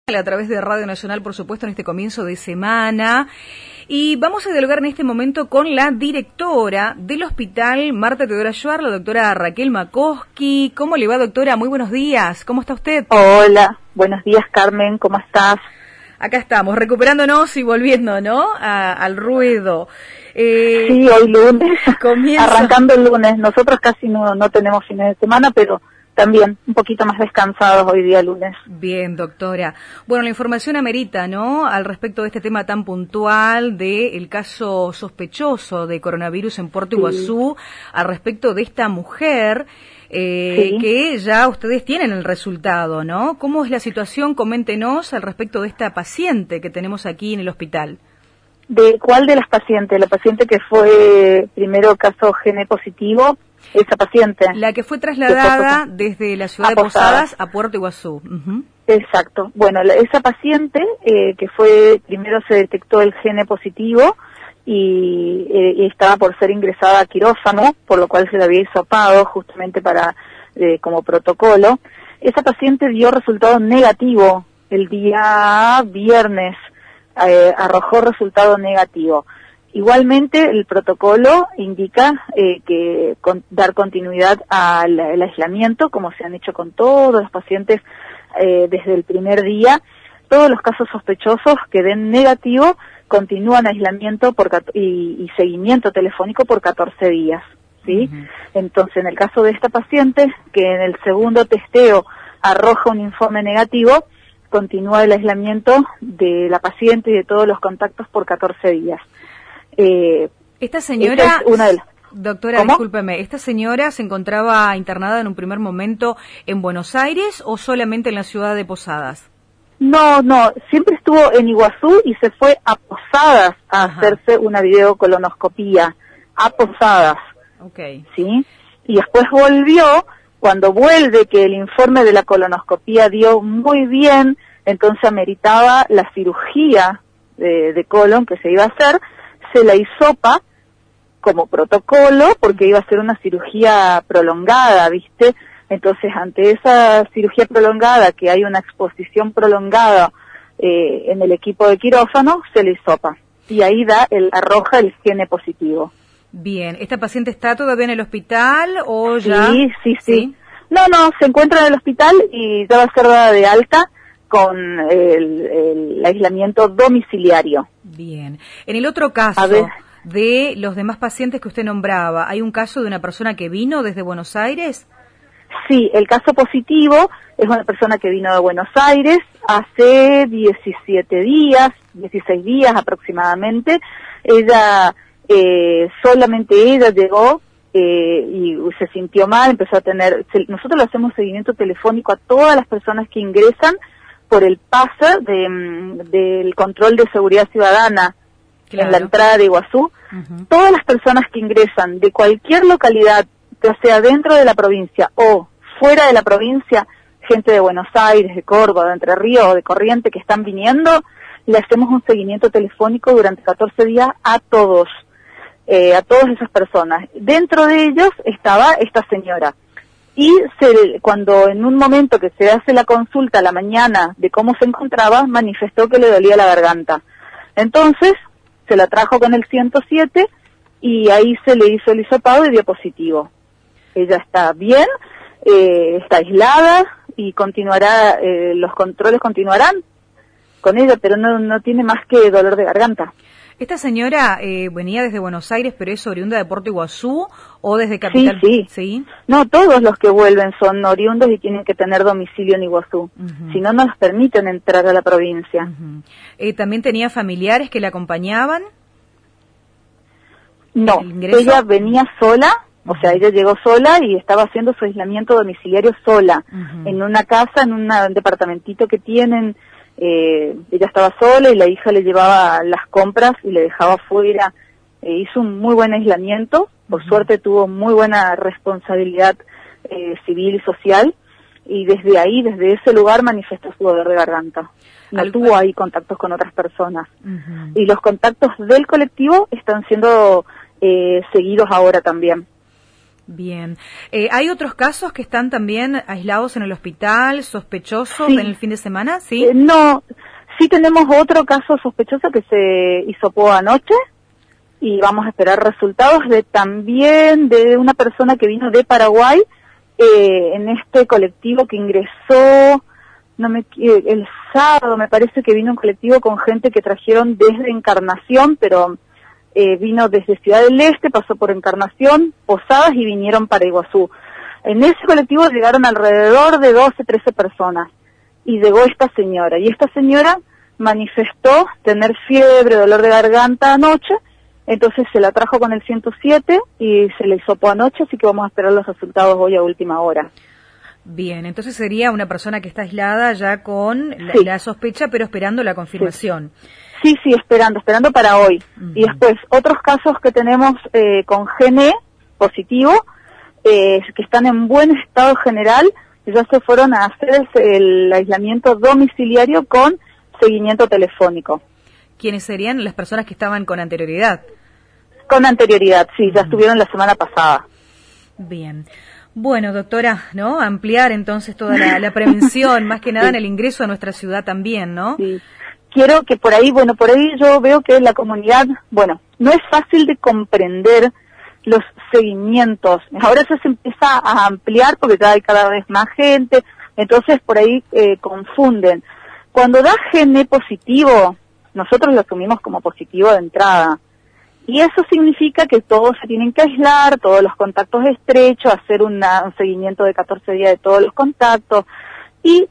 a través de Radio Nacional, por supuesto, en este comienzo de semana. Y vamos a dialogar en este momento con la directora del Hospital Marta Teodora Schuar, la doctora Raquel Makoski. ¿Cómo le va, doctora? Muy buenos días. ¿Cómo está usted? Hola, buenos días, Carmen. ¿Cómo estás? Acá estamos, recuperándonos y volviendo, ¿no? Al ruedo. Sí, hoy lunes, comienza... arrancando el lunes. Nosotros casi no tenemos fines de semana, pero también un poquito más descansados hoy día lunes. Bien, doctora. Bueno, la información amerita, ¿no?, al respecto de este tema tan puntual del caso sospechoso de coronavirus en Puerto Iguazú, al respecto de esta mujer, que ya ustedes tienen el resultado, ¿no? ¿Cómo es la situación? Coméntenos al respecto de esta paciente que tenemos aquí en el hospital. ¿De cuál de las pacientes? La paciente que fue primero caso gene positivo, esa paciente. La que fue trasladada desde la ciudad de Posadas a Puerto Iguazú. Exacto. Bueno, esa paciente que fue, primero se detectó el gene positivo y estaba por ser ingresada a quirófano, por lo cual se le había hisopado justamente para como protocolo. Esa paciente dio resultado negativo el día viernes, arrojó resultado negativo. Igualmente, el protocolo indica que dar continuidad al aislamiento, como se han hecho con todos los pacientes desde el primer día. Todos los casos sospechosos que den negativo continúan aislamiento y seguimiento telefónico por 14 días. ¿Sí? Entonces, en el caso de esta paciente, que en el segundo testeo arroja un informe negativo, continúa el aislamiento de la paciente y de todos los contactos por 14 días. Esta señora, es una de las... Doctora, ¿Cómo? discúlpeme, ¿esta señora se encontraba internada en un primer momento en Buenos Aires o solamente en la ciudad de Posadas? No, siempre estuvo en Iguazú y se fue a Posadas a hacerse una videocolonoscopía, a Posadas. Okay. ¿Sí? Y después volvió, cuando vuelve que el informe de la colonoscopía dio muy bien, entonces ameritaba la cirugía de colon que se iba a hacer, se la hisopa como protocolo porque iba a ser una cirugía prolongada, ¿viste? Entonces, ante esa cirugía prolongada, que hay una exposición prolongada en el equipo de quirófano, se le hisopa. Y ahí arroja el gene positivo. Bien, ¿esta paciente está todavía en el hospital o ya? Sí. No, se encuentra en el hospital y ya va a ser dada de alta con el aislamiento domiciliario. Bien. En el otro caso de los demás pacientes que usted nombraba, ¿hay un caso de una persona que vino desde Buenos Aires? Sí, el caso positivo es una persona que vino de Buenos Aires hace 16 días aproximadamente. Solamente ella llegó y se sintió mal, empezó a tener... Nosotros le hacemos seguimiento telefónico a todas las personas que ingresan por el pase del control de seguridad ciudadana en la entrada de Iguazú. Todas las personas que ingresan de cualquier localidad, ya sea dentro de la provincia o fuera de la provincia, gente de Buenos Aires, de Córdoba, de Entre Ríos, de Corrientes que están viniendo, le hacemos un seguimiento telefónico durante 14 días a todas esas personas. Dentro de ellos estaba esta señora. Y cuando en un momento que se hace la consulta a la mañana de cómo se encontraba, manifestó que le dolía la garganta. Entonces, se la trajo con el 107 y ahí se le hizo el hisopado y dio positivo. Ella está bien, está aislada y continuará, los controles continuarán con ella, pero no tiene más que dolor de garganta. ¿Esta señora venía desde Buenos Aires, pero es oriunda de Puerto Iguazú o desde Capital? Sí. No, todos los que vuelven son oriundos y tienen que tener domicilio en Iguazú. Si no, no nos permiten entrar a la provincia. ¿También tenía familiares que la acompañaban? No, ella venía sola, o sea, ella llegó sola y estaba haciendo su aislamiento domiciliario sola, en una casa, en un departamentito que tienen. Ella estaba sola y la hija le llevaba las compras y le dejaba afuera. Hizo un muy buen aislamiento, por suerte tuvo muy buena responsabilidad civil y social, y desde ese lugar manifestó su dolor de garganta. No tuvo ahí contactos con otras personas. Y los contactos del colectivo están siendo seguidos ahora también. Bien. ¿Hay otros casos que están también aislados en el hospital, sospechosos Sí. en el fin de semana? Sí. No, sí tenemos otro caso sospechoso que se hisopó anoche y vamos a esperar resultados también de una persona que vino de Paraguay en este colectivo que ingresó el sábado, me parece que vino un colectivo con gente que trajeron desde Encarnación, pero vino desde Ciudad del Este, pasó por Encarnación, Posadas y vinieron para Iguazú. En ese colectivo llegaron alrededor de 12, 13 personas y llegó esta señora. Y esta señora manifestó tener fiebre, dolor de garganta anoche, entonces se la trajo con el 107 y se le hisopó anoche, así que vamos a esperar los resultados hoy a última hora. Bien, entonces sería una persona que está aislada ya con la sospecha, pero esperando la confirmación. Sí, esperando para hoy. Y después, otros casos que tenemos con GNE positivo, que están en buen estado general, ya se fueron a hacer el aislamiento domiciliario con seguimiento telefónico. ¿Quiénes serían las personas que estaban con anterioridad? Con anterioridad, sí, ya estuvieron la semana pasada. Bien. Bueno, doctora, ¿no? Ampliar entonces toda la prevención, más que nada en el ingreso a nuestra ciudad también, ¿no? Sí. Quiero que por ahí yo veo que la comunidad, no es fácil de comprender los seguimientos. Ahora eso se empieza a ampliar porque ya hay cada vez más gente, entonces por ahí confunden. Cuando da GNE positivo, nosotros lo asumimos como positivo de entrada. Y eso significa que todos se tienen que aislar, todos los contactos estrechos, hacer un seguimiento de 14 días de todos los contactos, y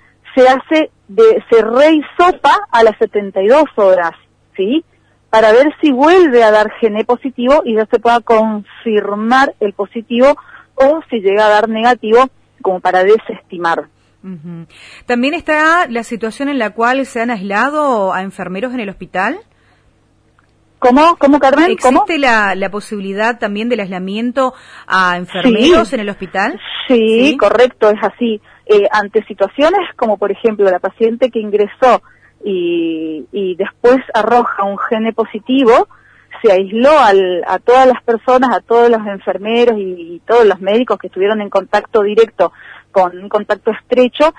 se rehisopa a las 72 horas, ¿sí? Para ver si vuelve a dar GNE positivo y ya se pueda confirmar el positivo, o si llega a dar negativo, como para desestimar. ¿También está la situación en la cual se han aislado a enfermeros en el hospital? ¿Cómo, Carmen? ¿Existe la posibilidad también del aislamiento a enfermeros en el hospital? Sí, correcto, es así. Ante situaciones como, por ejemplo, la paciente que ingresó y después arroja un GNE positivo, se aisló a todas las personas, a todos los enfermeros y todos los médicos que estuvieron en contacto directo con un contacto estrecho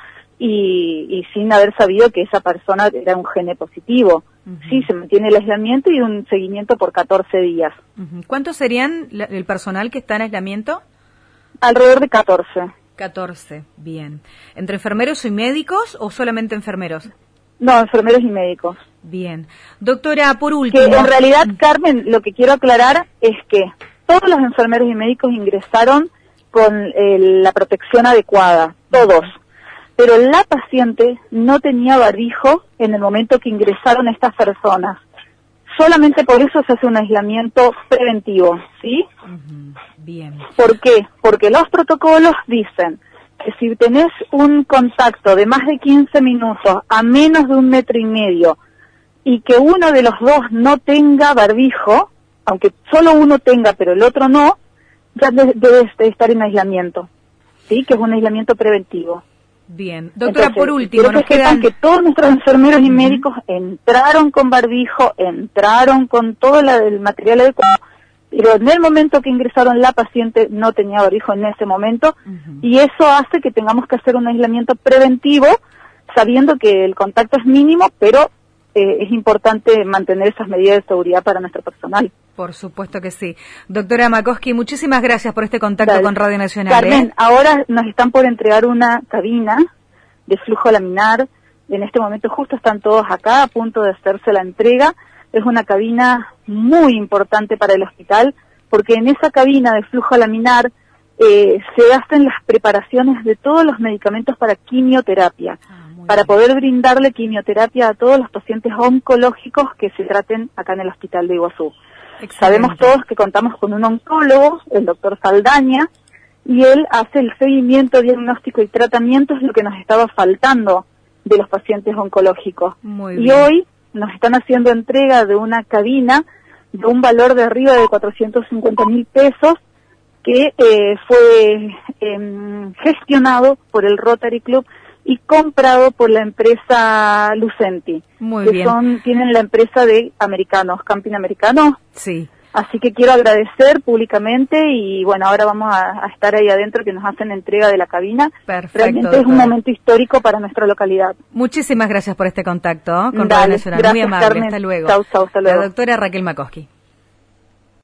y sin haber sabido que esa persona era un GNE positivo. Sí, se mantiene el aislamiento y un seguimiento por 14 días. ¿Cuántos serían el personal que está en aislamiento? Alrededor de 14. 14, bien. ¿Entre enfermeros y médicos o solamente enfermeros? No, enfermeros y médicos. Bien. Doctora, por último... Que en realidad, Carmen, lo que quiero aclarar es que todos los enfermeros y médicos ingresaron con la protección adecuada, todos. Pero la paciente no tenía barbijo en el momento que ingresaron estas personas. Solamente por eso se hace un aislamiento preventivo, ¿sí? Bien. ¿Por qué? Porque los protocolos dicen que si tenés un contacto de más de 15 minutos a menos de 1,5 metros y que uno de los dos no tenga barbijo, aunque solo uno tenga pero el otro no, ya debe estar en aislamiento, ¿sí? Que es un aislamiento preventivo. Bien. Doctora, entonces, por último, quiero que sepan que todos nuestros enfermeros y médicos entraron con barbijo, entraron con todo el material adecuado, pero en el momento que ingresaron la paciente no tenía barbijo en ese momento, y eso hace que tengamos que hacer un aislamiento preventivo, sabiendo que el contacto es mínimo, pero es importante mantener esas medidas de seguridad para nuestro personal. Por supuesto que sí. Doctora Makoski, muchísimas gracias por este contacto con Radio Nacional. Carmen, ahora nos están por entregar una cabina de flujo laminar. En este momento justo están todos acá a punto de hacerse la entrega. Es una cabina muy importante para el hospital, porque en esa cabina de flujo laminar se hacen las preparaciones de todos los medicamentos para quimioterapia, para poder brindarle quimioterapia a todos los pacientes oncológicos que se traten acá en el hospital de Iguazú. Excelente. Sabemos todos que contamos con un oncólogo, el doctor Saldaña, y él hace el seguimiento, diagnóstico y tratamiento, es lo que nos estaba faltando de los pacientes oncológicos. Muy bien. Y hoy nos están haciendo entrega de una cabina de un valor de arriba de 450.000 pesos que fue gestionado por el Rotary Club y comprado por la empresa Lucenti. Muy que bien. Tienen la empresa de americanos, Camping Americanos. Sí. Así que quiero agradecer públicamente y bueno, ahora vamos a estar ahí adentro que nos hacen entrega de la cabina. Perfecto. Realmente es un momento histórico para nuestra localidad. Muchísimas gracias por este contacto con Radio Nacional. Muy amable, Carmen. Hasta luego. Chau, hasta luego. La doctora Raquel Makowski.